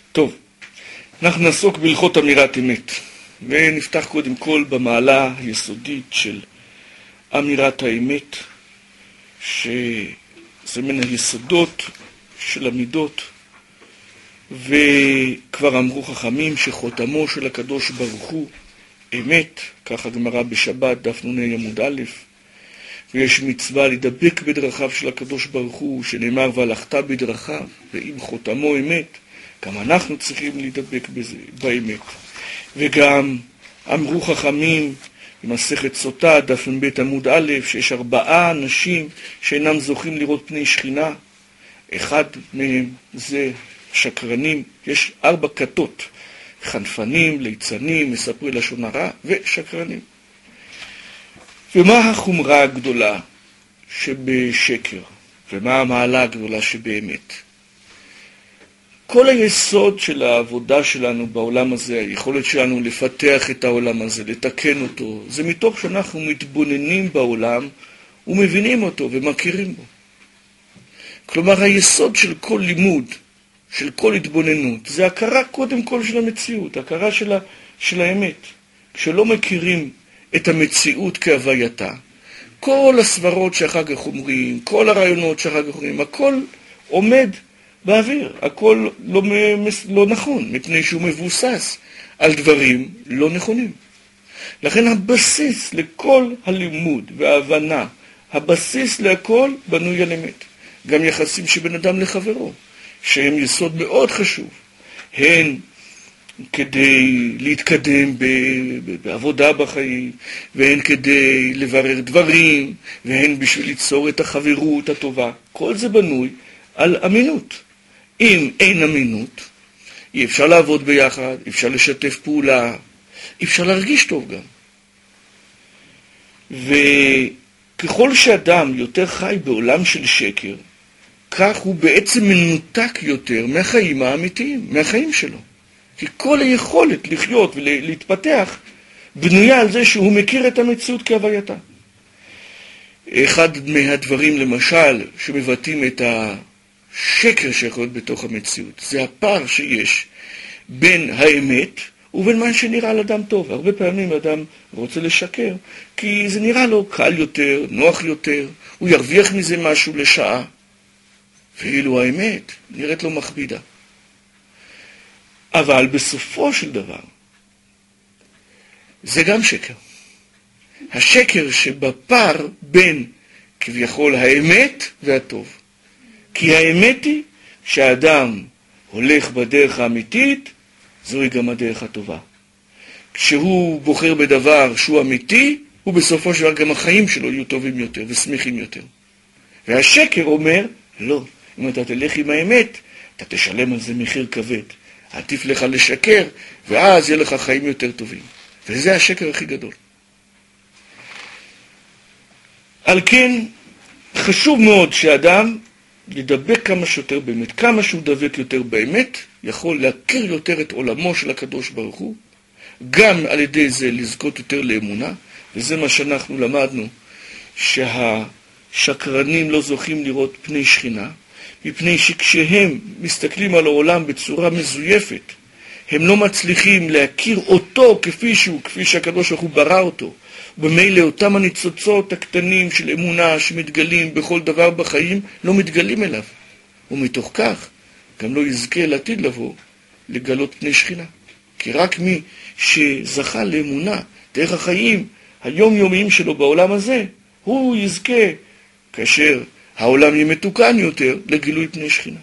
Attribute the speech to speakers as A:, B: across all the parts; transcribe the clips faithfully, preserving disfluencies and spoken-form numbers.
A: טוב, אנחנו נעסוק בהלכות אמירת אמת, ונפתח קודם כל במעלה היסודית של אמירת האמת, שזה מן היסודות של המידות, וכבר אמרו חכמים שחותמו של הקדוש ברוך הוא אמת, ככה גמרא בשבת דף נ"ה עמוד א', ויש מצווה לדבק בדרכיו של הקדוש ברוך הוא, שנאמר והלכת בדרכיו, ואם חותמו אמת, גם אנחנו צריכים להידבק בזה, באמת. וגם אמרו חכמים במסכת סוטה, דף מ"ב עמוד א', שיש ארבעה אנשים שאינם זוכים לראות פני שכינה. אחד מהם זה שקרנים, יש ארבע כתות, חנפנים, ליצנים, מספרי לשון הרע ושקרנים. ומה החומרה הגדולה שבשקר? ומה המעלה הגדולה שבאמת? כל היסוד של העבודה שלנו בעולם הזה, היכולת שלנו לפתח את העולם הזה, לתקן אותו, זה מתוך שאנחנו מתבוננים בעולם ומבינים אותו ומכירים בו. כלומר, היסוד של כל לימוד, של כל התבוננות, זה הכרה קודם כל של המציאות, הכרה של, ה, של האמת. כשלא מכירים את המציאות כהווייתה, כל הסברות שאחר כך אומרים, כל הרעיונות שאחר כך אומרים, הכל עומד באוויר, הכל לא, לא נכון, מפני שהוא מבוסס על דברים לא נכונים. לכן הבסיס לכל הלימוד וההבנה, הבסיס להכל בנוי על אמת. גם יחסים שבין אדם לחברו, שהם יסוד מאוד חשוב, הן כדי להתקדם בעבודה בחיים, והן כדי לברר דברים, והן בשביל ליצור את החברות הטובה. כל זה בנוי על אמינות. אם אין אמינות, אי אפשר לעבוד ביחד, אי אפשר לשתף פעולה, אי אפשר להרגיש טוב גם. וככל שאדם יותר חי בעולם של שקר, כך הוא בעצם מנותק יותר מהחיים האמיתיים, מהחיים שלו. כי כל היכולת לחיות ולהתפתח בנויה על זה שהוא מכיר את המציאות כהווייתה. אחד מהדברים למשל שמבטאים את השקר שיכול להיות בתוך המציאות, זה הפער שיש בין האמת ובין מה שנראה לאדם טוב. הרבה פעמים אדם רוצה לשקר כי זה נראה לו קל יותר, נוח יותר, הוא ירוויח מזה משהו לשעה, ואילו האמת נראית לו מכבידה. אבל בסופו של דבר, זה גם שקר. השקר שבפער בין כביכול האמת והטוב. כי האמת היא שהאדם הולך בדרך האמיתית, זוהי גם הדרך הטובה. כשהוא בוחר בדבר שהוא אמיתי, הוא בסופו של דבר גם החיים שלו יהיו טובים יותר ושמחים יותר. והשקר אומר, לא, אם אתה תלך עם האמת, אתה תשלם על זה מחיר כבד. עדיף לך לשקר, ואז יהיה לך חיים יותר טובים. וזה השקר הכי גדול. על כן, חשוב מאוד שאדם ידבק כמה שיותר באמת. כמה שהוא דבק יותר באמת, יכול להכיר יותר את עולמו של הקדוש ברוך הוא, גם על ידי זה לזכות יותר לאמונה, וזה מה שאנחנו למדנו, שהשקרנים לא זוכים לראות פני שכינה, מפני שכשהם מסתכלים על העולם בצורה מזויפת, הם לא מצליחים להכיר אותו כפי שהוא, כפי שהקדוש ברוך הוא ברא אותו. ובמילא אותם הניצוצות הקטנים של אמונה שמתגלים בכל דבר בחיים, לא מתגלים אליו. ומתוך כך גם לא יזכה לעתיד לבוא לגלות פני שכינה. כי רק מי שזכה לאמונה דרך החיים היומיומיים שלו בעולם הזה, הוא יזכה כאשר העולם יהיה מתוקן יותר לגילוי פני שכינה.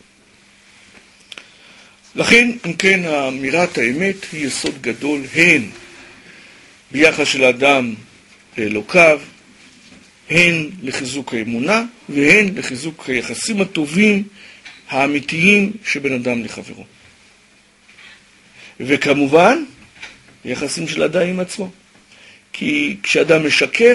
A: לכן, אם כן, אמירת האמת היא יסוד גדול, הן ביחס של האדם לאלוקיו, הן לחיזוק האמונה, והן לחיזוק היחסים הטובים, האמיתיים שבין אדם לחברו. וכמובן, יחסים של אדם עם עצמו. כי כשאדם משקר,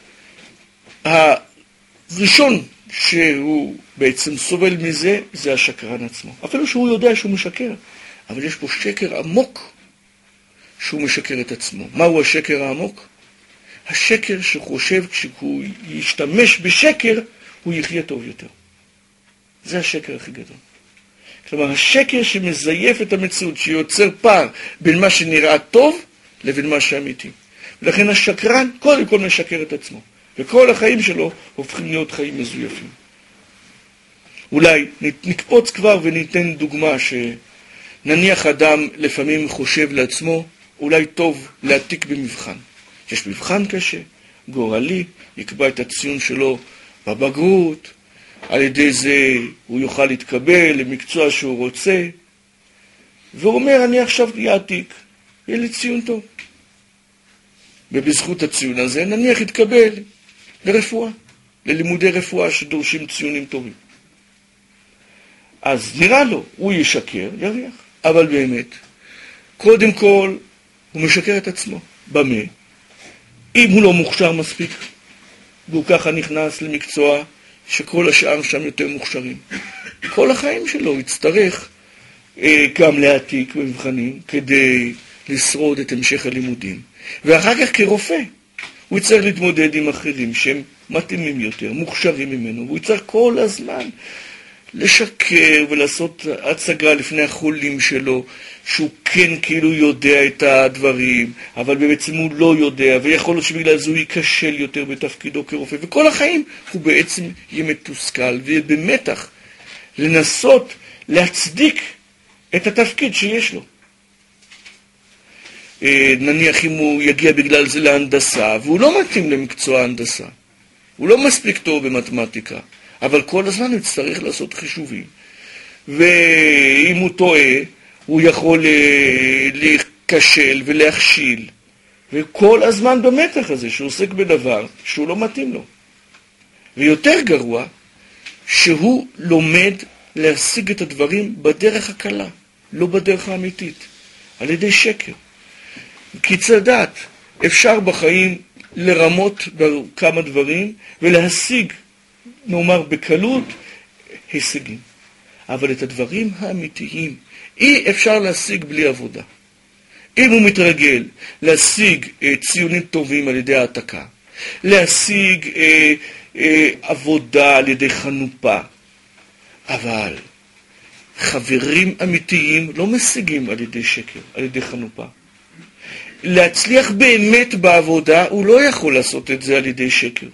A: הראשון שהוא בעצם סובל מזה, זה השקרן עצמו. אפילו שהוא יודע שהוא משקר, אבל יש פה שקר עמוק שהוא משקר את עצמו. מהו השקר העמוק? השקר שחושב כשהוא ישתמש בשקר, הוא יחיה טוב יותר. זה השקר הכי גדול. כלומר, השקר שמזייף את המציאות, שיוצר פער בין מה שנראה טוב לבין מה שאמיתי. ולכן השקרן קודם כל משקר את עצמו, וכל החיים שלו הופכים להיות חיים מזויפים. אולי נקפוץ כבר וניתן דוגמה שנניח אדם לפעמים חושב לעצמו, אולי טוב להעתיק במבחן. יש מבחן קשה, גורלי, יקבע את הציון שלו בבגרות, על ידי זה הוא יוכל להתקבל למקצוע שהוא רוצה, והוא אומר, אני עכשיו יעתיק, יהיה לי ציון טוב. ובזכות הציון הזה נניח יתקבל לרפואה, ללימודי רפואה שדורשים ציונים טובים. אז נראה לו, הוא ישקר, יריח, אבל באמת, קודם כל הוא משקר את עצמו. במה? אם הוא לא מוכשר מספיק, והוא ככה נכנס למקצוע שכל השאר שם יותר מוכשרים. כל החיים שלו יצטרך אה, גם להעתיק במבחנים כדי לשרוד את המשך הלימודים. ואחר כך כרופא, הוא יצטרך להתמודד עם אחרים שהם מתאימים יותר, מוכשרים ממנו, והוא יצטרך כל הזמן לשקר ולעשות הצגה לפני החולים שלו, שהוא כן כאילו יודע את הדברים, אבל בעצם הוא לא יודע, ויכול להיות שבגלל זה הוא ייכשל יותר בתפקידו כרופא, וכל החיים הוא בעצם יהיה מתוסכל, ויהיה במתח לנסות להצדיק את התפקיד שיש לו. נניח אם הוא יגיע בגלל זה להנדסה, והוא לא מתאים למקצוע ההנדסה, הוא לא מספיק טוב במתמטיקה, אבל כל הזמן הוא יצטרך לעשות חישובים. ואם הוא טועה, הוא יכול להיכשל ולהכשיל. וכל הזמן במתח הזה שהוא עוסק בדבר שהוא לא מתאים לו. ויותר גרוע, שהוא לומד להשיג את הדברים בדרך הקלה, לא בדרך האמיתית, על ידי שקר. כי צדעת, אפשר בחיים לרמות בכמה דברים ולהשיג, נאמר בקלות, הישגים. אבל את הדברים האמיתיים אי אפשר להשיג בלי עבודה. אם הוא מתרגל להשיג אה, ציונים טובים על ידי העתקה, להשיג אה, אה, עבודה על ידי חנופה, אבל חברים אמיתיים לא משיגים על ידי שקר, על ידי חנופה. להצליח באמת בעבודה, הוא לא יכול לעשות את זה על ידי שקר.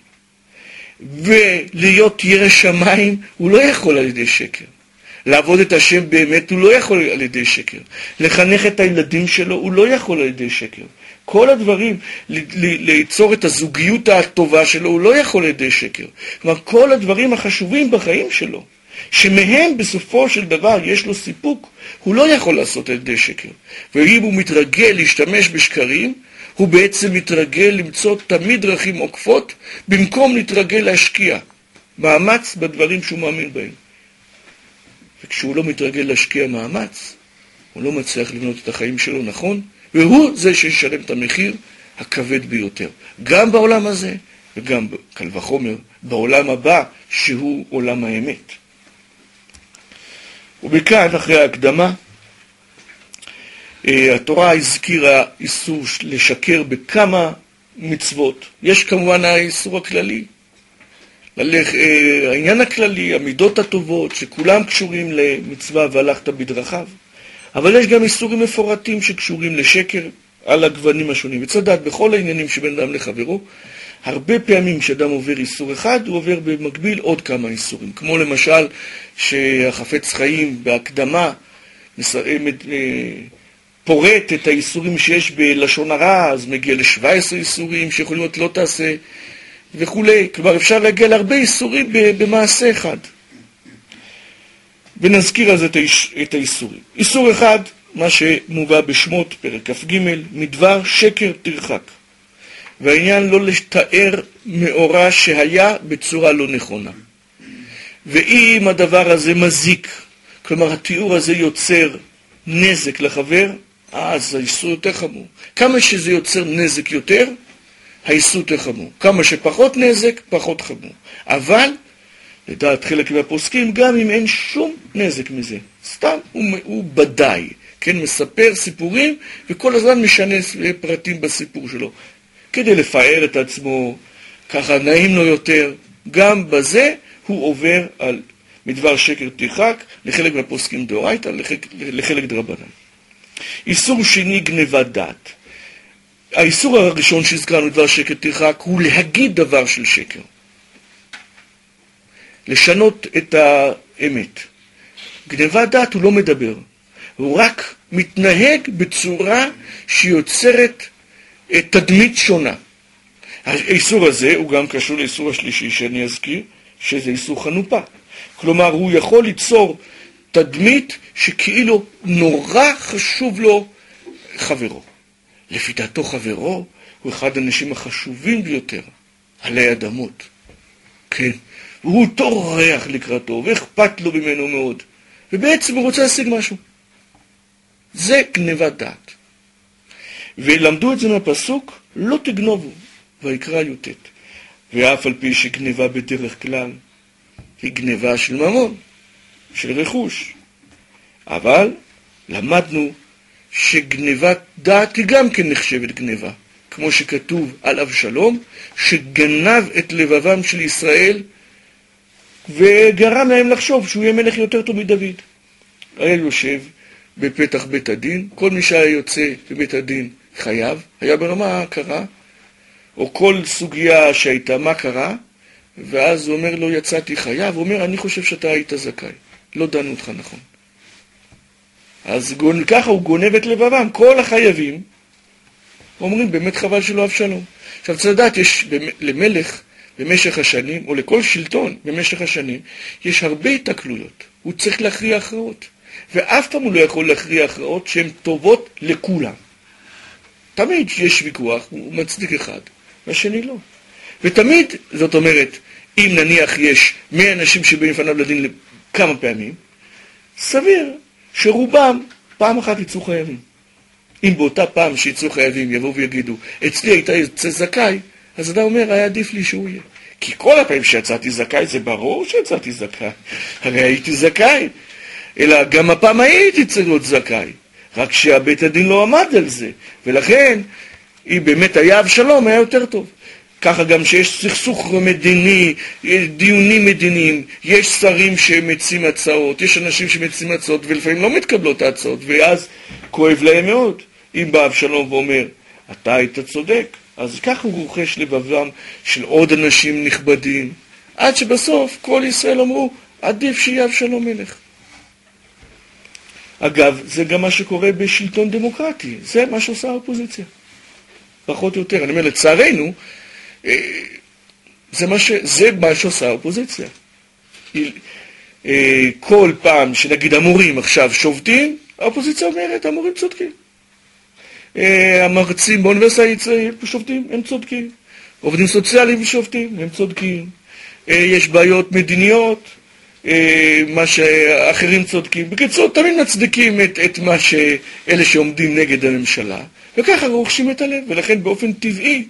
A: ולהיות ירא שמיים, הוא לא יכול על ידי שקר. לעבוד את השם באמת, הוא לא יכול על ידי שקר. לחנך את הילדים שלו, הוא לא יכול על ידי שקר. כל הדברים, ליצור את הזוגיות הטובה שלו, הוא לא יכול על ידי שקר. כלומר, כל הדברים החשובים בחיים שלו, שמהם בסופו של דבר יש לו סיפוק, הוא לא יכול לעשות על ידי שקר. ואם הוא מתרגל להשתמש בשקרים, הוא בעצם מתרגל למצוא תמיד דרכים עוקפות, במקום להתרגל להשקיע מאמץ בדברים שהוא מאמין בהם. וכשהוא לא מתרגל להשקיע מאמץ, הוא לא מצליח לבנות את החיים שלו נכון, והוא זה שישלם את המחיר הכבד ביותר. גם בעולם הזה, וגם קל וחומר, בעולם הבא, שהוא עולם האמת. ובכאן, אחרי ההקדמה, התורה הזכירה איסור לשקר בכמה מצוות. יש כמובן האיסור הכללי, ללך, העניין הכללי, המידות הטובות, שכולם קשורים למצווה והלכת בדרכיו. אבל יש גם איסורים מפורטים שקשורים לשקר על הגוונים השונים. וצדעת בכל העניינים שבין אדם לחברו, הרבה פעמים כשאדם עובר איסור אחד, הוא עובר במקביל עוד כמה איסורים. כמו למשל, שהחפץ חיים בהקדמה פורט את האיסורים שיש בלשון הרע, אז מגיע ל-שבעה עשר איסורים שיכולים להיות לא תעשה וכולי. כלומר, אפשר להגיע להרבה איסורים במעשה אחד. ונזכיר אז את האיסורים. איסור אחד, מה שמובא בשמות, פרק כ"ג, מדבר שקר תרחק. והעניין לא לתאר מאורע שהיה בצורה לא נכונה. ואם הדבר הזה מזיק, כלומר התיאור הזה יוצר נזק לחבר, אז האיסור יותר חמור. כמה שזה יוצר נזק יותר, האיסור יותר חמור. כמה שפחות נזק, פחות חמור. אבל, לדעת חלק מהפוסקים, גם אם אין שום נזק מזה, סתם הוא, הוא בדאי, כן, מספר סיפורים, וכל הזמן משנה פרטים בסיפור שלו. כדי לפאר את עצמו, ככה נעים לו יותר, גם בזה הוא עובר על מדבר שקר תרחק, לחלק מהפוסקים דאורייתא, לחלק, לחלק דרבנן. איסור שני, גנבת דעת. האיסור הראשון שהזכרנו מדבר שקר תרחק הוא להגיד דבר של שקר. לשנות את האמת. גנבת דעת הוא לא מדבר, הוא רק מתנהג בצורה שיוצרת תדמית שונה. האיסור הזה הוא גם קשור לאיסור השלישי שאני אזכיר, שזה איסור חנופה. כלומר, הוא יכול ליצור תדמית שכאילו נורא חשוב לו חברו. לפי דעתו חברו הוא אחד האנשים החשובים ביותר עלי אדמות. כן, והוא טורח לקראתו ואכפת לו ממנו מאוד. ובעצם הוא רוצה להשיג משהו. זה גנבת דעת. ולמדו את זה מהפסוק, לא תגנובו, ויקרא י"ט. ואף על פי שגנבה בדרך כלל, היא גנבה של ממון, של רכוש. אבל למדנו שגנבת דעת היא גם כן נחשבת גנבה. כמו שכתוב על אבשלום, שגנב את לבבם של ישראל, וגרם להם לחשוב שהוא יהיה מלך יותר טוב מדוד. היה יושב בפתח בית הדין, כל מי שהיה יוצא בבית הדין חייב, היה ברמה קרה, או כל סוגיה שהייתה מה קרה, ואז הוא אומר לו יצאתי חייב, הוא אומר אני חושב שאתה היית זכאי, לא דנו אותך נכון. אז ככה הוא גונב את לבבם, כל החייבים אומרים באמת חבל שלא אבשלום. עכשיו צריך לדעת, יש למלך במשך השנים, או לכל שלטון במשך השנים, יש הרבה התקלויות, הוא צריך להכריע הכרעות, ואף פעם הוא לא יכול להכריע הכרעות שהן טובות לכולם. תמיד יש ויכוח, הוא מצדיק אחד, והשני לא. ותמיד, זאת אומרת, אם נניח יש מאה אנשים שבאים לפניו לדין כמה פעמים, סביר שרובם פעם אחת יצאו חייבים. אם באותה פעם שיצאו חייבים יבואו ויגידו, אצלי הייתה יצא זכאי, אז אתה אומר, היה עדיף לי שהוא יהיה. כי כל הפעמים שיצאתי זכאי, זה ברור שיצאתי זכאי. הרי הייתי זכאי. אלא גם הפעם הייתי צריך להיות זכאי. רק שהבית הדין לא עמד על זה. ולכן, אם באמת היה אבשלום, היה יותר טוב. ככה גם שיש סכסוך מדיני, דיונים מדיניים, יש שרים שמציעים הצעות, יש אנשים שמציעים הצעות, ולפעמים לא מתקבלות ההצעות, ואז כואב להם מאוד. אם בא אבשלום ואומר, אתה היית צודק, אז ככה הוא רוכש לבבם של עוד אנשים נכבדים, עד שבסוף כל ישראל אמרו, עדיף שיהיה אבשלום מלך. אגב, זה גם מה שקורה בשלטון דמוקרטי, זה מה שעושה האופוזיציה. פחות או יותר, אני אומר, לצערנו, זה מה, ש... זה מה שעושה האופוזיציה. כל פעם שנגיד המורים עכשיו שובתים, האופוזיציה אומרת, המורים צודקים. המרצים באוניברסיטה שובתים, הם צודקים. עובדים סוציאליים שובתים, הם צודקים. יש בעיות מדיניות, מה שאחרים צודקים. בקיצור, תמיד מצדיקים את, את מה שאלה שעומדים נגד הממשלה, וככה רוכשים את הלב, ולכן באופן טבעי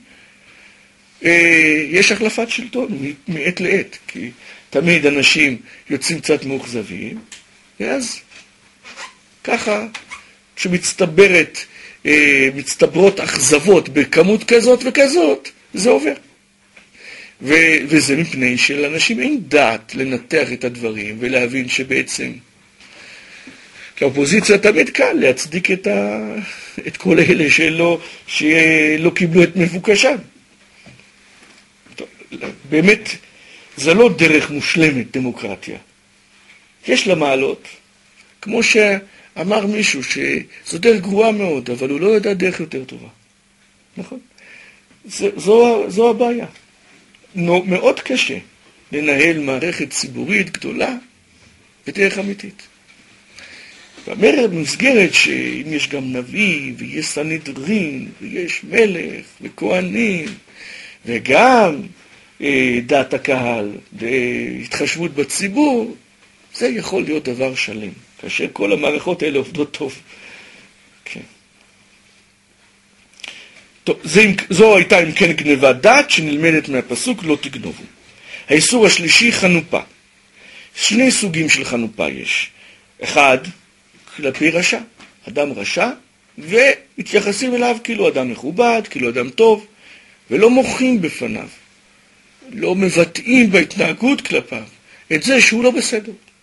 A: יש החלפת שלטון מעת לעת, כי תמיד אנשים יוצאים קצת מאוכזבים, ואז ככה כשמצטברת, מצטברות אכזבות בכמות כזאת וכזאת, זה עובר. ו- וזה מפני שלאנשים אין דעת לנתח את הדברים ולהבין שבעצם כאופוזיציה תמיד קל להצדיק את, ה- את כל אלה שלא, שלא קיבלו את מבוקשם. באמת, זה לא דרך מושלמת דמוקרטיה. יש לה מעלות, כמו שאמר מישהו שזו דרך גרועה מאוד, אבל הוא לא יודע דרך יותר טובה. נכון? זו, זו, זו הבעיה. מאוד קשה לנהל מערכת ציבורית גדולה בדרך אמיתית. ואומרת במסגרת שאם יש גם נביא ויש סנהדרין ויש מלך וכהנים וגם אה, דעת הקהל והתחשבות בציבור, זה יכול להיות דבר שלם, כאשר כל המערכות האלה עובדות טוב. כן. טוב, זה, זו הייתה אם כן גנבת דעת שנלמדת מהפסוק לא תגנובו. האיסור השלישי, חנופה. שני סוגים של חנופה יש. אחד, כלפי רשע. אדם רשע, והתייחסים אליו כאילו אדם מכובד, כאילו אדם טוב, ולא מוחים בפניו. לא מבטאים בהתנהגות כלפיו. את זה שהוא לא בסדר.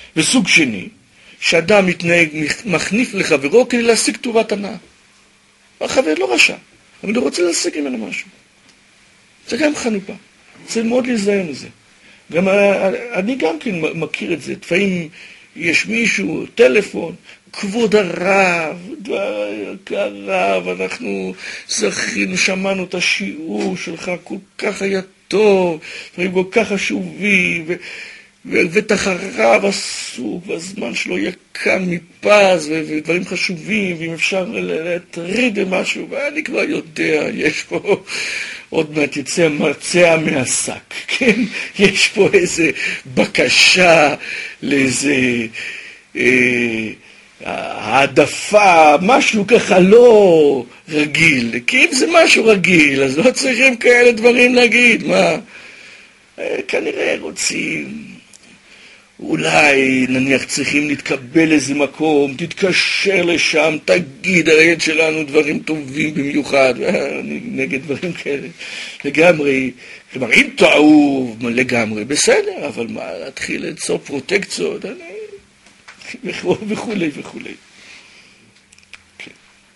A: וסוג שני, שאדם מתנהג, מחניף לחברו כדי להשיג טובת הנאה. החבר לא רשע, אבל הוא רוצה להשיג ממנו משהו. זה גם חנופה. צריך מאוד להיזהר מזה. גם, אני גם כן מכיר את זה. לפעמים יש מישהו, טלפון, כבוד הרב, הרב, אנחנו זכינו, שמענו את השיעור שלך, כל כך היה טוב, דברים כל כך חשובים, ו... ובטח הרב עסוק, והזמן שלו יקר מפז, ודברים חשובים, ואם אפשר להטריד במשהו, ואני כבר יודע, יש פה, עוד מעט יצא מרצע מהשק, כן? יש פה איזה בקשה לאיזה אה, העדפה, משהו ככה לא רגיל, כי אם זה משהו רגיל, אז לא צריכים כאלה דברים להגיד, מה? אה, כנראה רוצים... אולי נניח צריכים להתקבל איזה מקום, תתקשר לשם, תגיד הילד שלנו דברים טובים במיוחד, אני נגד דברים כאלה, לגמרי, כלומר אם טעו לגמרי, בסדר, אבל מה, להתחיל ליצור פרוטקציות, אני... וכולי וכולי. כן.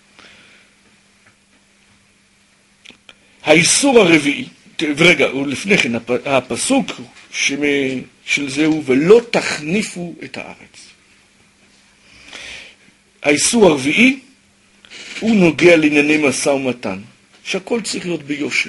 A: האיסור הרביעי, ורגע, ולפני כן, הפסוק של זהו, ולא תחניפו את הארץ. האיסור הרביעי, הוא נוגע לענייני משא ומתן, שהכל צריך להיות ביושר.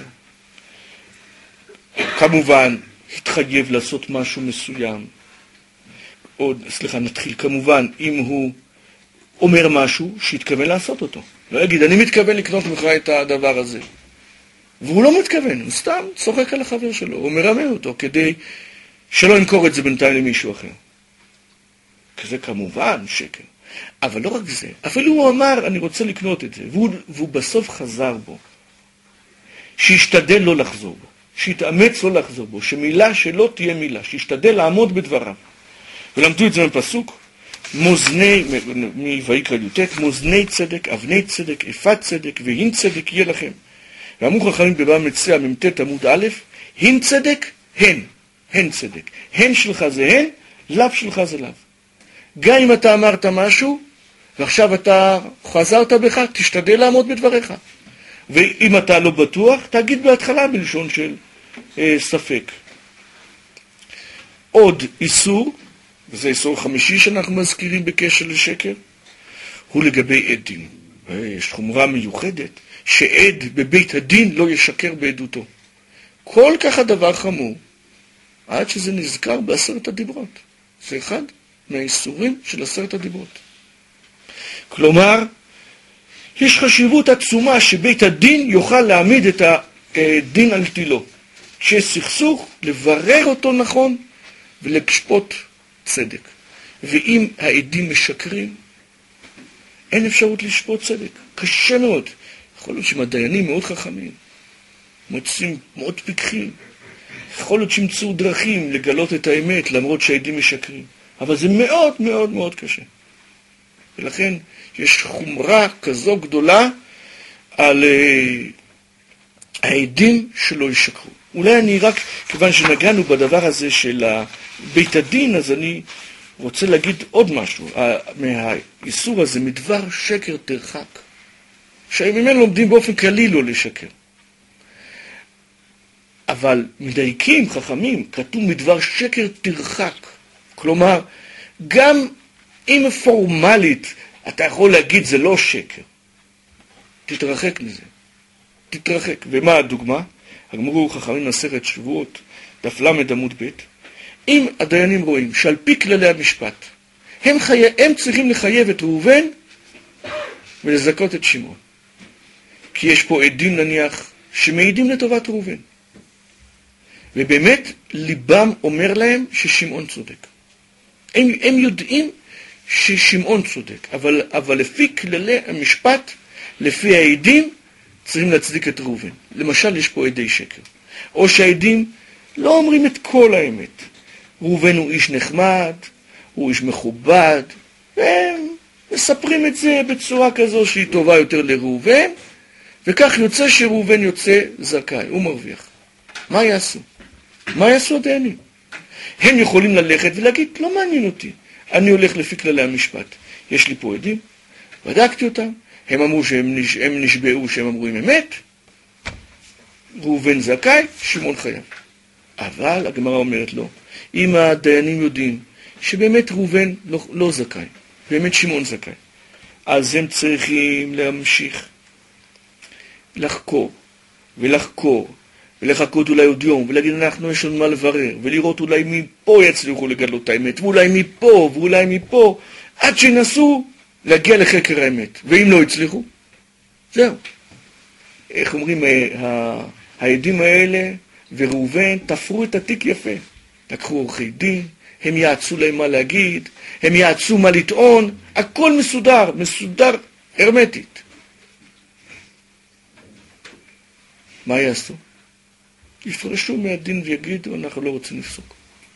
A: כמובן, התחייב לעשות משהו מסוים. עוד, סליחה, נתחיל, כמובן, אם הוא אומר משהו, שיתכוון לעשות אותו. לא יגיד, אני מתכוון לקנות ממך את הדבר הזה. והוא לא מתכוון, הוא סתם צוחק על החבר שלו, הוא מרמה אותו כדי שלא ימכור את זה בינתיים למישהו אחר. כי זה כמובן שקר. אבל לא רק זה, אפילו הוא אמר, אני רוצה לקנות את זה, והוא, והוא בסוף חזר בו. שישתדל לא לחזור בו, שיתאמץ לא לחזור בו, שמילה שלא תהיה מילה, שישתדל לעמוד בדבריו. ולמדו את זה בפסוק, מוזני, מויקרא י"ט, מוזני צדק, אבני צדק, אפת צדק, והין צדק יהיה לכם. ואמרו חכמים בבא מציעא מ"ט עמוד א', הין צדק, הן, הן צדק. הן שלך זה הן, לאו שלך זה לאו. גם אם אתה אמרת משהו, ועכשיו אתה חזרת בך, תשתדל לעמוד בדבריך. ואם אתה לא בטוח, תגיד בהתחלה בלשון של אה, ספק. עוד איסור, וזה איסור חמישי שאנחנו מזכירים בקשר לשקר, הוא לגבי עדים. יש חומרה מיוחדת, שעד בבית הדין לא ישקר בעדותו. כל כך הדבר חמור, עד שזה נזכר בעשרת הדיברות. זה אחד מהאיסורים של עשרת הדיברות. כלומר, יש חשיבות עצומה שבית הדין יוכל להעמיד את הדין על תילו. כשיש סכסוך, לברר אותו נכון ולשפוט צדק. ואם העדים משקרים, אין אפשרות לשפוט צדק. קשה מאוד. יכול להיות שהם הדיינים מאוד חכמים, מוצאים מאוד פיקחים. יכול להיות שימצאו דרכים לגלות את האמת למרות שהעדים משקרים. אבל זה מאוד מאוד מאוד קשה. ולכן יש חומרה כזו גדולה על uh, העדים שלא ישקרו. אולי אני רק, כיוון שנגענו בדבר הזה של בית הדין, אז אני רוצה להגיד עוד משהו. מהאיסור הזה, מדבר שקר תרחק. שממנו לומדים באופן כללי לא לשקר. אבל מדייקים, חכמים, כתוב מדבר שקר תרחק. כלומר, גם אם פורמלית אתה יכול להגיד זה לא שקר, תתרחק מזה. תתרחק. ומה הדוגמה? הגמרא חכמים מסכת שבועות, דף ל עמוד ב', אם הדיינים רואים שעל פי כללי המשפט, הם, חי... הם צריכים לחייב את ראובן ולזכות את שמעון. כי יש פה עדים נניח שמעידים לטובת ראובן. ובאמת ליבם אומר להם ששמעון צודק. הם, הם יודעים ששמעון צודק, אבל, אבל לפי כללי המשפט, לפי העדים, צריכים להצדיק את ראובן. למשל, יש פה עדי שקר. או שהעדים לא אומרים את כל האמת. ראובן הוא איש נחמד, הוא איש מכובד, והם מספרים את זה בצורה כזו שהיא טובה יותר לראובן, וכך יוצא שראובן יוצא זכאי, הוא מרוויח. מה יעשו? מה יעשו הדיינים? הם יכולים ללכת ולהגיד, לא מעניין אותי. אני הולך לפי כללי המשפט. יש לי פה עדים, בדקתי אותם, הם אמרו שהם נש... הם נשבעו שהם אמרו עם אמת, ראובן זכאי, שמעון חייב. אבל הגמרא אומרת לו, אם הדיינים יודעים שבאמת ראובן לא, לא זכאי, באמת שמעון זכאי, אז הם צריכים להמשיך לחקור ולחקור ולחכות אולי עוד יום ולהגיד אנחנו יש לנו מה לברר ולראות אולי מפה יצליחו לגלות את האמת ואולי מפה ואולי מפה עד שינסו להגיע לחקר האמת, ואם לא הצליחו זהו. איך אומרים, העדים האלה וראובן תפרו את התיק יפה, לקחו עורכי דין, הם יעצו להם מה להגיד, הם יעצו מה לטעון, הכל מסודר, מסודר הרמטית. מה יעשו? יפרשו מהדין ויגידו אנחנו לא רוצים לפסוק.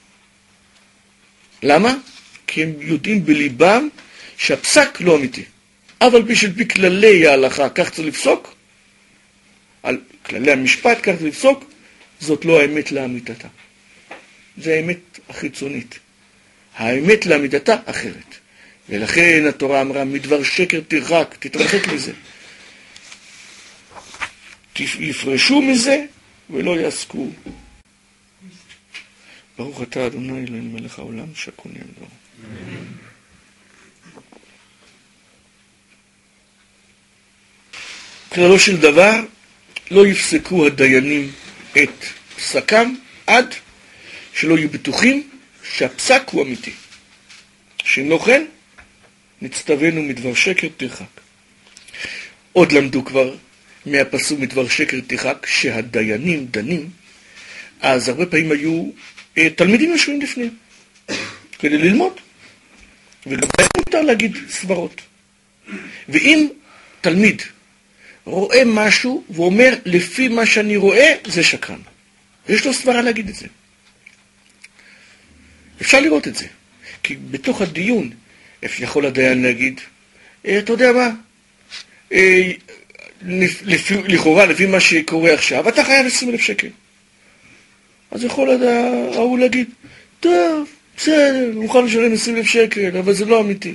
A: למה? כי הם יודעים בליבם שהפסק לא אמיתי. אבל בשביל פי כללי ההלכה כך צריך לפסוק, על כללי המשפט כך צריך לפסוק, זאת לא האמת לאמיתתה. זה האמת החיצונית. האמת לאמיתתה אחרת. ולכן התורה אמרה, מדבר שקר תרחק, תתרחק מזה. יפרשו מזה ולא יעסקו. ברוך אתה אדוני אלוהינו מלך העולם שהכל נהיה בדברו. כללו של דבר, לא יפסקו הדיינים את פסקם עד שלא יהיו בטוחים שהפסק הוא אמיתי. שאם לא כן, נצטווינו מדבר שקר תרחק. עוד למדו כבר מהפסוק מדבר שקר תרחק שהדיינים דנים, אז הרבה פעמים היו אה, תלמידים יושבים לפניהם כדי ללמוד, וגם מותר להגיד סברות. ואם תלמיד רואה משהו ואומר לפי מה שאני רואה זה שקרן, יש לו סברה להגיד את זה, אפשר לראות את זה, כי בתוך הדיון יכול הדיין להגיד, אתה יודע מה, לפי, לכאורה לפי מה שקורה עכשיו אתה חייב עשרים אלף שקל. אז יכול ההוא להגיד, טוב בסדר, מוכן לשלם עשרים אלף שקל, אבל זה לא אמיתי.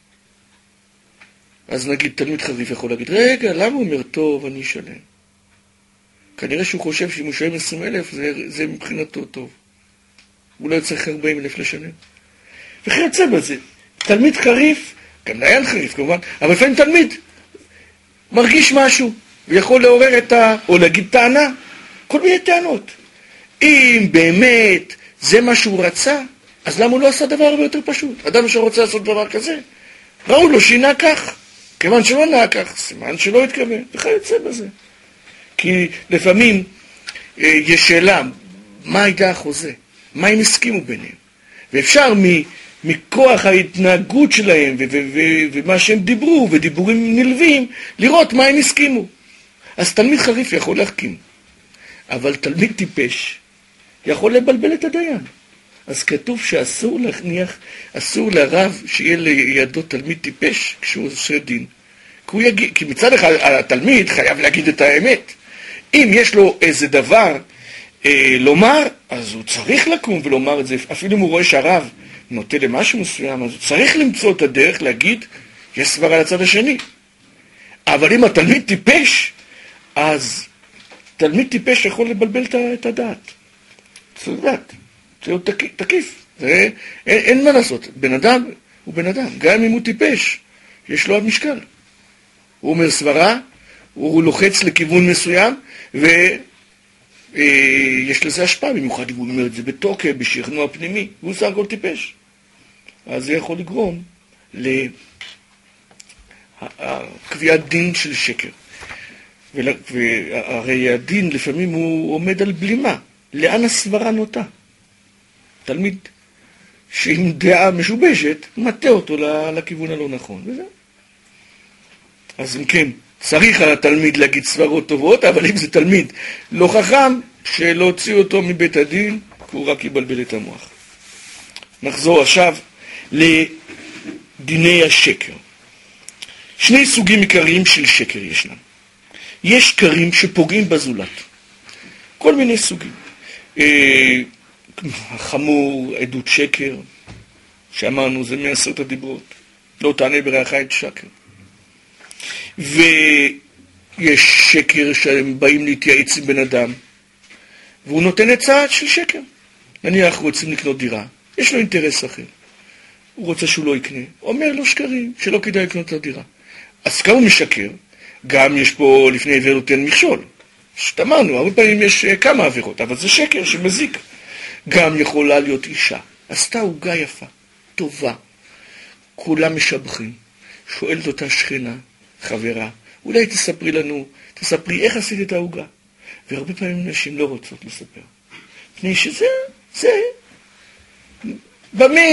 A: אז נגיד, תלמיד חריף יכול להגיד, רגע, למה הוא אומר, טוב, אני אשלם? כנראה שהוא חושב שאם הוא שלם עשרים אלף, זה, זה מבחינתו טוב. הוא לא יצטרך ארבעים אלף לשלם. וכי יצא בזה, תלמיד חריף, גם דיין חריף כמובן, אבל לפעמים תלמיד מרגיש משהו, ויכול לעורר את ה... או להגיד טענה, כל מיני טענות. אם באמת זה מה שהוא רצה, אז למה הוא לא עשה דבר הרבה יותר פשוט? אדם שרוצה לעשות דבר כזה, ראו לו שינה כך. כיוון שלא נעה כך, סימן שלא התכוון, וכך יוצא בזה. כי לפעמים אה, יש שאלה, מה הייתה החוזה? מה הם הסכימו ביניהם? ואפשר מ, מכוח ההתנהגות שלהם ו- ו- ו- ומה שהם דיברו, ודיבורים נלווים, לראות מה הם הסכימו. אז תלמיד חריף יכול להחכים, אבל תלמיד טיפש יכול לבלבל את הדיין. אז כתוב שאסור להכניח, אסור לרב שיהיה לידו תלמיד טיפש כשהוא עושה דין. כי, יגיד, כי מצד אחד התלמיד חייב להגיד את האמת. אם יש לו איזה דבר אה, לומר, אז הוא צריך לקום ולומר את זה. אפילו אם הוא רואה שהרב נוטה למשהו מסוים, אז הוא צריך למצוא את הדרך להגיד, יש סברה לצד השני. אבל אם התלמיד טיפש, אז תלמיד טיפש יכול לבלבל את הדעת. צריך לדעת. זהו תקיף, זה, אין, אין מה לעשות, בן אדם הוא בן אדם, גם אם הוא טיפש, יש לו משקל. הוא אומר סברה, הוא לוחץ לכיוון מסוים, ויש לזה השפעה, במיוחד אם הוא אומר את זה בתוקף, בשכנוע פנימי, והוא סך הכל טיפש. אז זה יכול לגרום לקביעת דין של שקר. והרי הדין לפעמים הוא עומד על בלימה, לאן הסברה נוטה? תלמיד שעם דעה משובשת, מטה אותו לכיוון הלא נכון. וזה. אז אם כן, צריך על התלמיד להגיד סברות טובות, אבל אם זה תלמיד לא חכם, שלהוציא אותו מבית הדין, כי הוא רק יבלבל את המוח. נחזור עכשיו לדיני השקר. שני סוגים עיקריים של שקר ישנם. יש שקרים שפוגעים בזולת. כל מיני סוגים. חמור, עדות שקר, שאמרנו, זה מעשרת הדיברות. לא תענה ברעך את שקר. ויש שקר שהם באים להתייעץ עם בן אדם, והוא נותן עצה של שקר. נניח רוצים לקנות דירה, יש לו אינטרס אחר. הוא רוצה שהוא לא יקנה, אומר לו שקרים, שלא כדאי לקנות את הדירה. אז כמה הוא משקר, גם יש פה לפני עבר נותן מכשול. שתאמרנו, הרבה פעמים יש כמה עבירות, אבל זה שקר שמזיק. גם יכולה להיות אישה, עשתה עוגה יפה, טובה, כולם משבחים, שואלת אותה שכנה, חברה, אולי תספרי לנו, תספרי איך עשית את העוגה. והרבה פעמים נשים לא רוצות לספר. פני שזה, זה, במה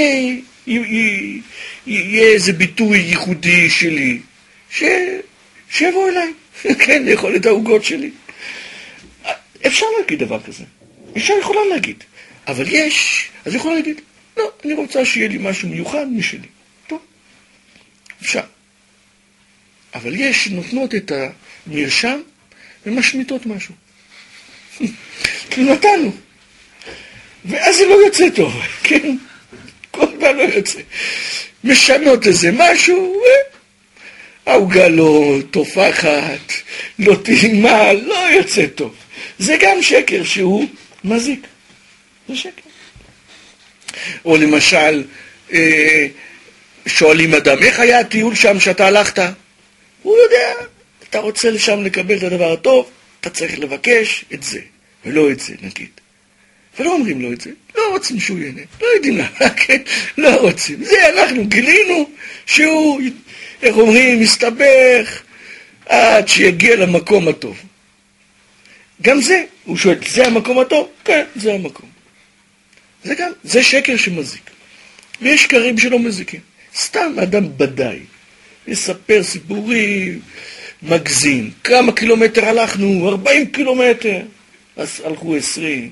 A: יהיה איזה ביטוי ייחודי שלי, ש... שיבוא אליי, כן, לאכול את העוגות שלי. אפשר להגיד דבר כזה, אישה יכולה להגיד, אבל יש, אז יכולה להגיד, לא, אני רוצה שיהיה לי משהו מיוחד משלי. טוב, אפשר. אבל יש נותנות את המרשם ומשמיטות משהו. כאילו נתנו. ואז זה לא יוצא טוב, כן? כל פעם לא יוצא. משנות איזה משהו, העוגה לא תופחת, לא טעימה, לא יוצא טוב. זה גם שקר שהוא מזיק. זה שקר. או למשל, שואלים אדם, איך היה הטיול שם שאתה הלכת? הוא יודע, אתה רוצה לשם לקבל את הדבר הטוב, אתה צריך לבקש את זה, ולא את זה, נגיד. ולא אומרים לו את זה, לא רוצים שהוא ייהנה, לא יודעים למה, כן? לא רוצים. זה אנחנו גילינו שהוא, איך אומרים, מסתבך עד שיגיע למקום הטוב. גם זה, הוא שואל, זה המקום הטוב? כן, זה המקום. זה גם, זה שקר שמזיק. ויש שקרים שלא מזיקים. סתם אדם בדאי, יספר סיפורים, מגזים. כמה קילומטר הלכנו? ארבעים קילומטר. אז הלכו עשרים.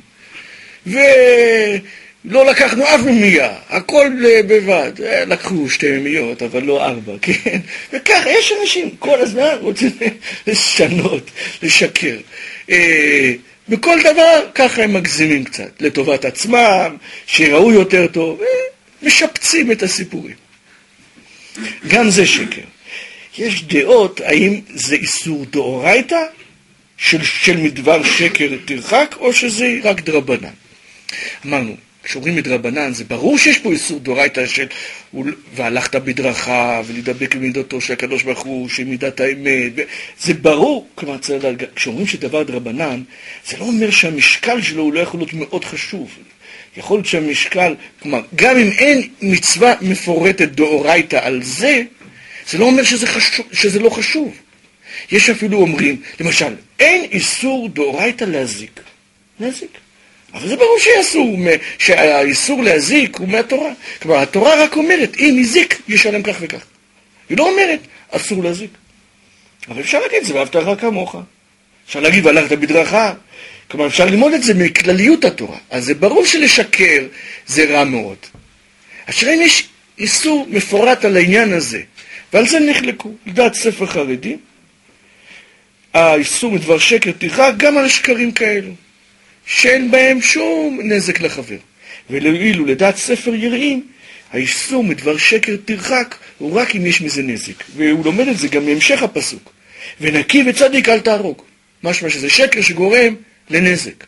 A: ולא לקחנו אף ממייה, הכל בבד. לקחו שתי ממיות, אבל לא ארבע, כן? וכך, יש אנשים כל הזמן רוצים לשנות, לשקר. בכל דבר, ככה הם מגזימים קצת, לטובת עצמם, שיראו יותר טוב, ומשפצים את הסיפורים. גם זה שקר. יש דעות, האם זה איסור דאורייתא, של, של מדבר שקר תרחק, או שזה רק דרבנן. אמרנו, כשאומרים מדרבנן, זה ברור שיש פה איסור דאורייתא של והלכת בדרכה, ולהידבק במידתו של הקדוש ברוך הוא, של מידת האמת, זה ברור. כלומר, כשאומרים שדבר דרבנן, זה לא אומר שהמשקל שלו הוא לא יכול להיות מאוד חשוב. יכול להיות שהמשקל, כלומר, גם אם אין מצווה מפורטת דאורייתא על זה, זה לא אומר שזה, חשוב, שזה לא חשוב. יש אפילו אומרים, למשל, אין איסור דאורייתא להזיק. להזיק. אבל זה ברור שאסור, שהאיסור להזיק הוא מהתורה. כלומר, התורה רק אומרת, אם יזיק, ישלם כך וכך. היא לא אומרת, אסור להזיק. אבל אפשר להגיד, זה ואהבת לרעך כמוך. אפשר להגיד, והלכת בדרכה. כלומר, אפשר ללמוד את זה מכלליות התורה. אז זה ברור שלשקר זה רע מאוד. אשר אם יש איסור מפורט על העניין הזה, ועל זה נחלקו, לדעת ספר חרדי, האיסור מדבר שקר תרחק גם על שקרים כאלו, שאין בהם שום נזק לחבר. ואילו לדעת ספר יראים, האיסור מדבר שקר תרחק הוא רק אם יש מזה נזק. והוא לומד את זה גם מהמשך הפסוק. ונקי וצדיק אל תהרוג. משמע שזה שקר שגורם לנזק.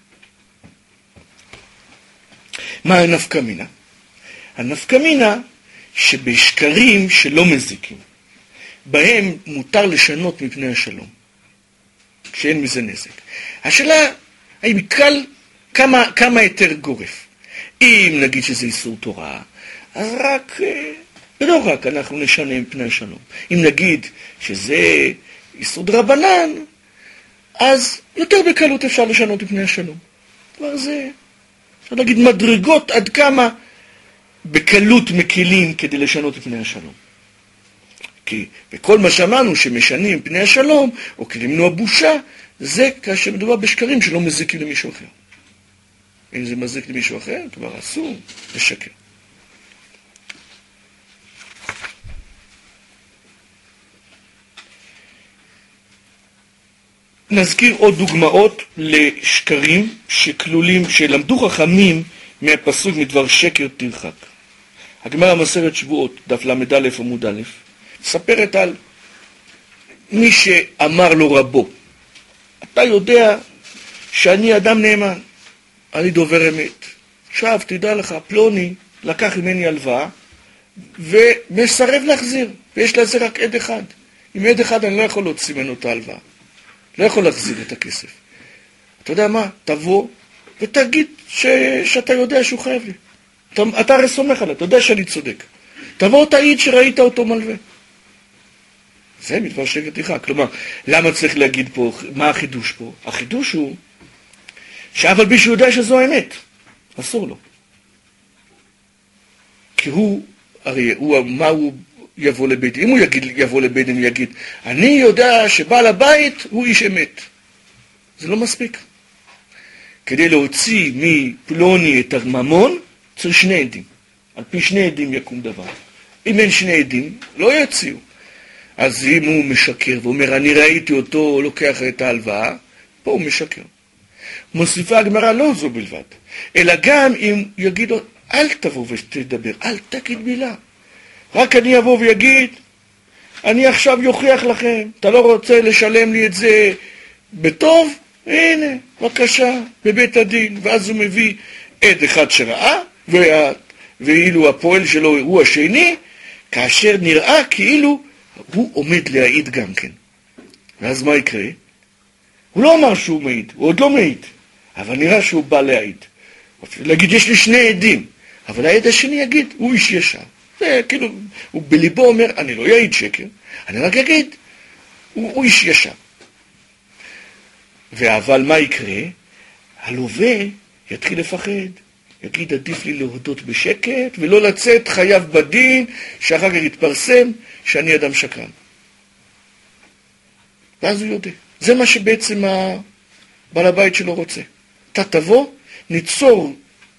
A: מה הנפקא מינה? הנפקא מינה שבשקרים שלא מזיקים, בהם מותר לשנות מפני השלום, כשאין מזה נזק. השאלה, האם קל, כמה, כמה יותר גורף? אם נגיד שזה איסור תורה, אז רק, לא רק אנחנו נשנה מפני השלום. אם נגיד שזה איסור דרבנן, אז יותר בקלות אפשר לשנות מפני השלום. כבר זה, אפשר להגיד מדרגות עד כמה בקלות מקילים כדי לשנות מפני השלום. כי בכל מה שאמרנו שמשנים פני השלום, או כדי למנוע בושה, זה כאשר מדובר בשקרים שלא מזיקים למישהו אחר. אם זה מזיק למישהו אחר, כבר אסור לשקר. נזכיר עוד דוגמאות לשקרים שכלולים, שלמדו חכמים מהפסוק מדבר שקר תרחק. הגמרא מסכת שבועות, דף למד א' עמוד א', מספרת על מי שאמר לו רבו, אתה יודע שאני אדם נאמן, אני דובר אמת. עכשיו תדע לך, פלוני לקח ממני הלוואה ומסרב להחזיר, ויש לזה רק עד אחד. עם עד אחד אני לא יכול להוציא ממנו את ההלוואה, לא יכול להחזיר את הכסף. אתה יודע מה? תבוא ותגיד ש... שאתה יודע שהוא חייב לי. אתה, אתה הרי סומך עליי, אתה יודע שאני צודק. תבוא תעיד שראית אותו מלווה. זה מדבר שקר טרחה. כלומר, למה צריך להגיד פה, מה החידוש פה? החידוש הוא שאף על פי שהוא יודע שזו האמת, אסור לו. כי הוא, הרי הוא, מה הוא יבוא לבית דין? אם הוא יגיד, יבוא לבית דין ויגיד, אני יודע שבעל הבית הוא איש אמת. זה לא מספיק. כדי להוציא מפלוני את הממון, צריך שני עדים. על פי שני עדים יקום דבר. אם אין שני עדים, לא יציעו. אז אם הוא משקר ואומר, אני ראיתי אותו לוקח את ההלוואה, פה הוא משקר. מוסיפה הגמרא לא זו בלבד, אלא גם אם יגיד, אל תבוא ותדבר, אל תגיד מילה. רק אני אבוא ויגיד, אני עכשיו יוכיח לכם, אתה לא רוצה לשלם לי את זה בטוב? הנה, בבקשה, בבית הדין. ואז הוא מביא עד אחד שראה, וה... ואילו הפועל שלו הוא השני, כאשר נראה כאילו הוא עומד להעיד גם כן. ואז מה יקרה? הוא לא אמר שהוא מעיד, הוא עוד לא מעיד, אבל נראה שהוא בא להעיד. להגיד, יש לי שני עדים, אבל העד השני יגיד, הוא איש ישר. זה כאילו, הוא בליבו אומר, אני לא יעיד שקר, אני רק אגיד, הוא, הוא איש ישר. אבל מה יקרה? הלווה יתחיל לפחד. יגיד, עדיף לי להודות בשקט, ולא לצאת חייב בדין, שאחר כך יתפרסם שאני אדם שקרן. ואז הוא יודע. זה מה שבעצם הבעל הבית שלו רוצה. אתה תבוא, ניצור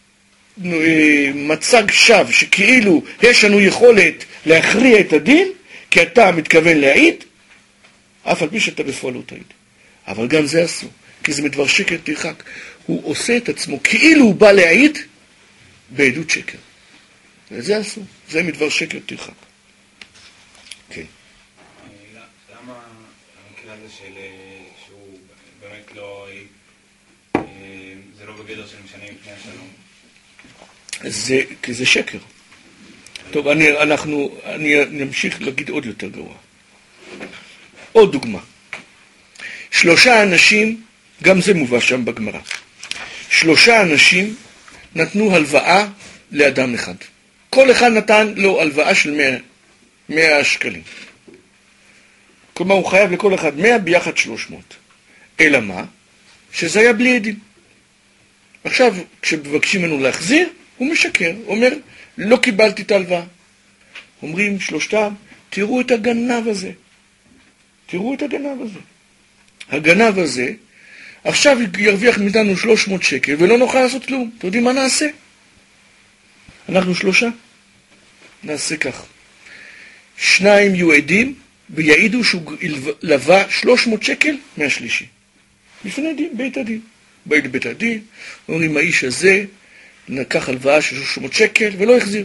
A: מצג שווא, שכאילו יש לנו יכולת להכריע את הדין, כי אתה מתכוון להעיד, אף על פי שאתה בפועל לא תעיד. אבל גם זה אסור, כי זה מדבר שקר תרחק. הוא עושה את עצמו כאילו הוא בא להעיד בעדות שקר. וזה אסור, זה מדבר שקר תרחק. כן.
B: למה המקרה הזה שהוא באמת לא, זה לא בגדר של משנה מפני השלום?
A: זה, כי זה שקר. טוב, אני, אנחנו, אני נמשיך להגיד עוד יותר גרוע. עוד דוגמה. שלושה אנשים, גם זה מובא שם בגמרא. שלושה אנשים נתנו הלוואה לאדם אחד. כל אחד נתן לו הלוואה של מאה, מאה שקלים. כלומר, הוא חייב לכל אחד מאה ביחד שלוש מאות. אלא מה? שזה היה בלי עדים. עכשיו, כשבבקשים ממנו להחזיר, הוא משקר. הוא אומר, לא קיבלתי את ההלוואה. אומרים שלושתם, תראו את הגנב הזה. תראו את הגנב הזה. הגנב הזה, עכשיו ירוויח מאיתנו שלוש מאות שקל, ולא נוכל לעשות כלום. אתם יודעים מה נעשה? אנחנו שלושה. נעשה כך. שניים יהיו עדים, ויעידו שהוא לווה שלוש מאות שקל מהשלישי. לפני דין, בית הדין. באים לבית הדין, אומרים, האיש הזה לקח הלוואה של שלוש מאות שקל, ולא החזיר.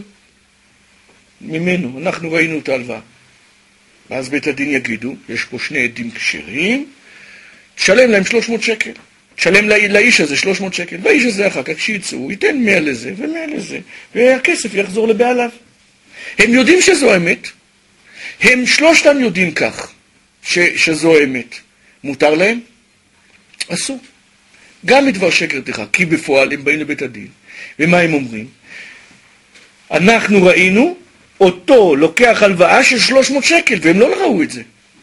A: ממנו, אנחנו ראינו את ההלוואה. ואז בית הדין יגידו, יש פה שני עדים כשרים, תשלם להם שלוש מאות שקל. תשלם לא, לאיש הזה שלוש מאות שקל. והאיש הזה אחר כך שיצאו, הוא ייתן מאה לזה ומאה לזה, והכסף יחזור לבעליו. הם יודעים שזו האמת. הם שלושתם יודעים כך, ש, שזו האמת. מותר להם? אסור. גם מדבר שקר תרחק, כי בפועל הם באים לבית הדין. ומה הם אומרים? אנחנו ראינו אותו לוקח הלוואה של שלוש מאות שקל, והם לא ראו את זה.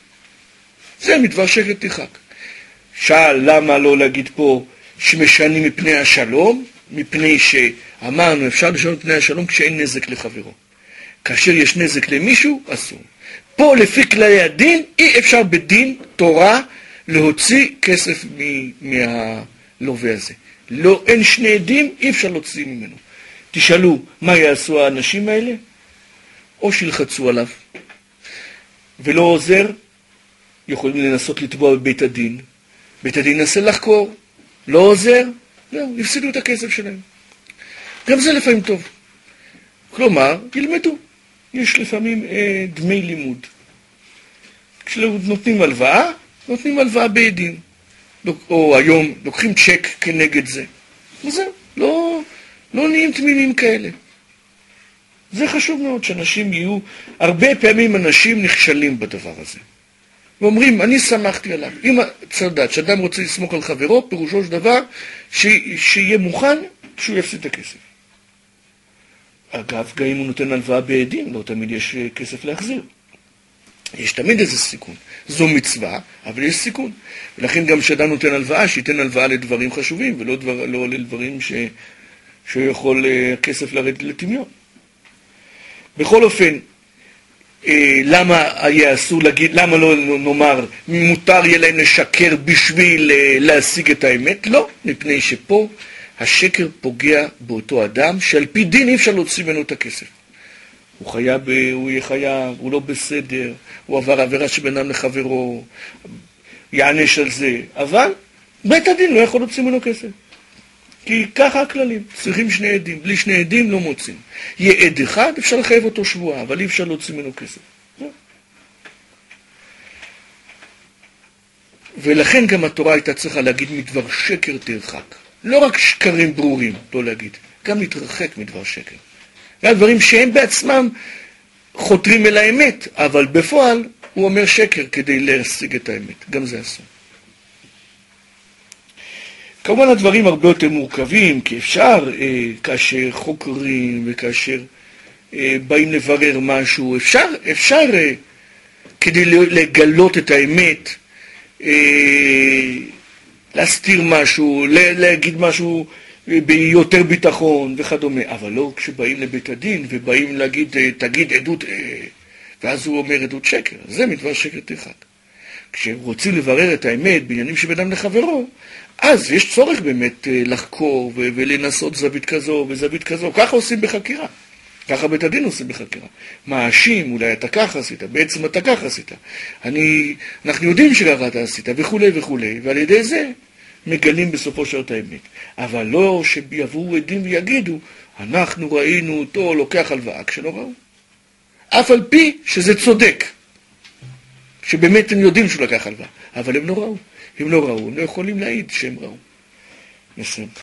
A: זה מדבר שקר תרחק. שאל למה לא להגיד פה שמשנים מפני השלום, מפני שאמרנו אפשר לשנות מפני השלום כשאין נזק לחברו. כאשר יש נזק למישהו, אסור. פה לפי כללי הדין, אי אפשר בדין תורה להוציא כסף מהלווה הזה. לא, אין שני עדים, אי אפשר להוציא ממנו. תשאלו, מה יעשו האנשים האלה? או שילחצו עליו. ולא עוזר, יכולים לנסות לתבוע בבית הדין. בית הדין נסה לחקור, לא עוזר, לא, יפסידו את הכסף שלהם. גם זה לפעמים טוב. כלומר, ילמדו. יש לפעמים אה, דמי לימוד. כשנותנים הלוואה, נותנים הלוואה בעדים. או היום לוקחים צ'ק כנגד זה. וזהו, לא, לא נהיים תמימים כאלה. זה חשוב מאוד שאנשים יהיו, הרבה פעמים אנשים נכשלים בדבר הזה. ואומרים, אני שמחתי עליו. אם צרדת, שאדם רוצה לסמוך על חברו, פירושו של דבר, ש, שיהיה מוכן שהוא יפסיד את הכסף. אגב, גם אם הוא נותן הלוואה בעדים, לא תמיד יש כסף להחזיר. יש תמיד איזה סיכון. זו מצווה, אבל יש סיכון. ולכן גם שאדם נותן הלוואה, שייתן הלוואה לדברים חשובים, ולא דבר, לא לדברים ש, שיכול כסף לרדת לטמיון. בכל אופן, למה היה אסור להגיד, למה לא נאמר, מותר יהיה להם לשקר בשביל להשיג את האמת? לא, מפני שפה השקר פוגע באותו אדם, שעל פי דין אי אפשר להוציא ממנו את הכסף. הוא חייב, הוא יהיה חייב, הוא לא בסדר, הוא עבר עבירה שבין אדם לחברו, יענש על זה, אבל בית הדין לא יכול להוציא ממנו כסף. כי ככה הכללים, צריכים שני עדים, בלי שני עדים לא מוצאים. יהיה עד אחד, אפשר לחייב אותו שבועה, אבל אי אפשר להוציא ממנו כסף. ולכן גם התורה הייתה צריכה להגיד מדבר שקר תרחק. לא רק שקרים ברורים, לא להגיד, גם להתרחק מדבר שקר. זה דברים שהם בעצמם חותרים אל האמת, אבל בפועל הוא אומר שקר כדי להשיג את האמת. גם זה אסור. כמובן הדברים הרבה יותר מורכבים, כי אפשר, אה, כאשר חוקרים וכאשר אה, באים לברר משהו, אפשר, אפשר אה, כדי לגלות את האמת, אה, להסתיר משהו, להגיד משהו ביותר ביטחון וכדומה, אבל לא כשבאים לבית הדין ובאים להגיד, תגיד עדות, ואז הוא אומר עדות שקר, זה מדבר שקר תרחק. כשרוצים לברר את האמת בעניינים שבין אדם לחברו, אז יש צורך באמת לחקור ולנסות זווית כזו וזווית כזו, ככה עושים בחקירה. ככה בית הדין עושים בחקירה. מאשים, אולי אתה ככה עשית, בעצם אתה ככה עשית. אני, אנחנו יודעים שככה אתה עשית, וכו' וכו', ועל ידי זה מגלים בסופו של האמת. אבל לא שיבואו עדים ויגידו, אנחנו ראינו אותו לוקח הלוואה כשלא ראו. אף על פי שזה צודק, שבאמת הם יודעים שהוא לקח הלוואה, אבל הם לא ראו. הם לא ראו, הם לא יכולים להעיד שהם ראו. נסיים.